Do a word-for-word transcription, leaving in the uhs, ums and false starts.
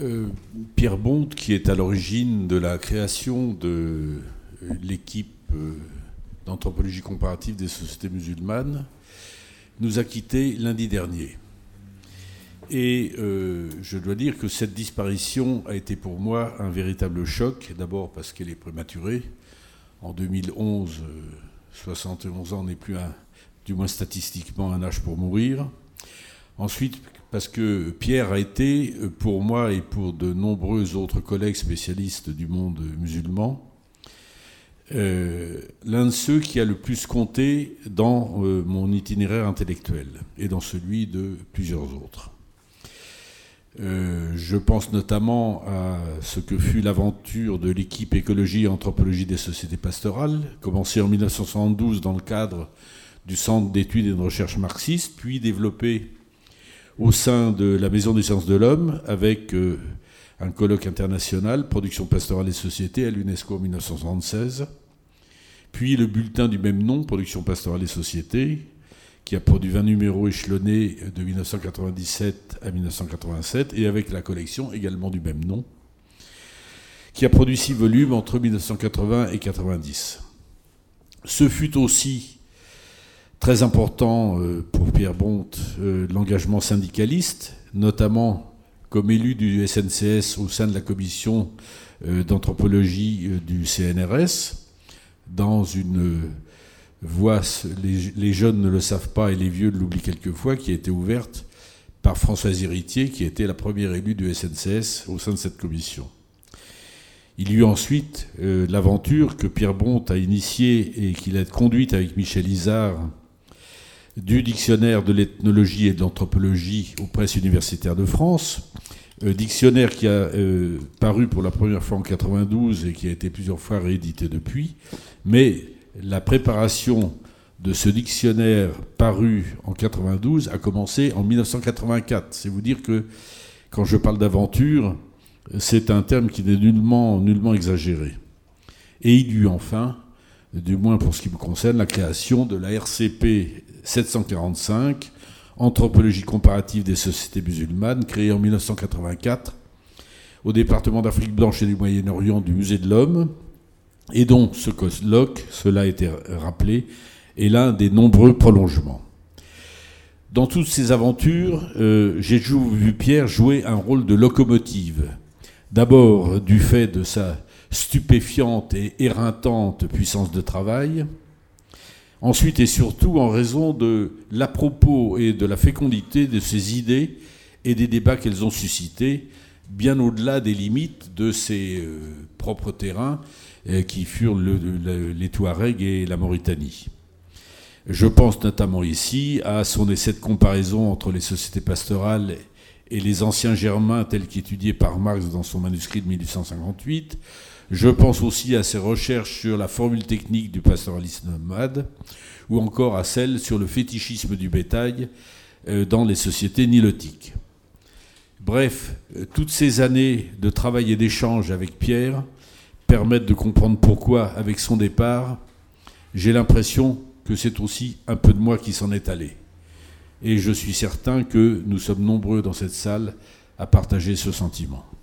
Euh, Pierre Bonte, qui est à l'origine de la création de l'équipe euh, d'anthropologie comparative des sociétés musulmanes, nous a quittés lundi dernier. Et euh, je dois dire que cette disparition a été pour moi un véritable choc, d'abord parce qu'elle est prématurée. En deux mille onze, euh, soixante et onze ans n'est plus, un, du moins statistiquement, un âge pour mourir. Ensuite, parce que Pierre a été, pour moi et pour de nombreux autres collègues spécialistes du monde musulman, euh, l'un de ceux qui a le plus compté dans euh, mon itinéraire intellectuel et dans celui de plusieurs autres. Euh, je pense notamment à ce que fut l'aventure de l'équipe écologie et anthropologie des sociétés pastorales, commencée en mille neuf cent soixante-douze dans le cadre du Centre d'études et de recherche marxiste, puis développée au sein de la Maison des sciences de l'homme, avec euh, un colloque international, Production pastorale et société, à l'UNESCO en mille neuf cent soixante-seize, puis le bulletin du même nom, Production pastorale et société, qui a produit vingt numéros échelonnés de mille neuf cent quatre-vingt-dix-sept à mille neuf cent quatre-vingt-sept, et avec la collection également du même nom, qui a produit six volumes entre mille neuf cent quatre-vingts et quatre-vingt-dix. Ce fut aussi très important pour Pierre Bonte, l'engagement syndicaliste, notamment comme élu du S N C S au sein de la commission d'anthropologie du C N R S, dans une voie, les jeunes ne le savent pas et les vieux l'oublient quelquefois, qui a été ouverte par Françoise Héritier, qui était la première élue du S N C S au sein de cette commission. Il y eut ensuite euh, l'aventure que Pierre Bonte a initiée et qu'il a conduite avec Michel Izard, du dictionnaire de l'ethnologie et de l'anthropologie aux presses universitaires de France, euh, dictionnaire qui a euh, paru pour la première fois en quatre-vingt-douze et qui a été plusieurs fois réédité depuis, mais la préparation de ce dictionnaire paru en quatre-vingt-douze a commencé en mille neuf cent quatre-vingt-quatre. C'est vous dire que quand je parle d'aventure, c'est un terme qui n'est nullement, nullement exagéré. Et il y eut enfin, du moins pour ce qui me concerne, la création de la R C P sept cent quarante-cinq, Anthropologie comparative des sociétés musulmanes, créée en mille neuf cent quatre-vingt-quatre au département d'Afrique blanche et du Moyen-Orient du Musée de l'Homme, et dont ce colloque, cela a été rappelé, est l'un des nombreux prolongements. Dans toutes ces aventures, euh, j'ai vu Pierre jouer un rôle de locomotive. D'abord du fait de sa stupéfiante et éreintante puissance de travail, ensuite et surtout en raison de l'à-propos et de la fécondité de ses idées et des débats qu'elles ont suscités, bien au-delà des limites de ses euh, propres terrains euh, qui furent le, le, les Touaregs et la Mauritanie. Je pense notamment ici à son essai de comparaison entre les sociétés pastorales et les anciens germains tels qu'étudiés par Marx dans son manuscrit de mille huit cent cinquante-huit. Je pense aussi à ses recherches sur la formule technique du pastoralisme nomade, ou encore à celles sur le fétichisme du bétail dans les sociétés nilotiques. Bref, toutes ces années de travail et d'échange avec Pierre permettent de comprendre pourquoi, avec son départ, j'ai l'impression que c'est aussi un peu de moi qui s'en est allé. Et je suis certain que nous sommes nombreux dans cette salle à partager ce sentiment.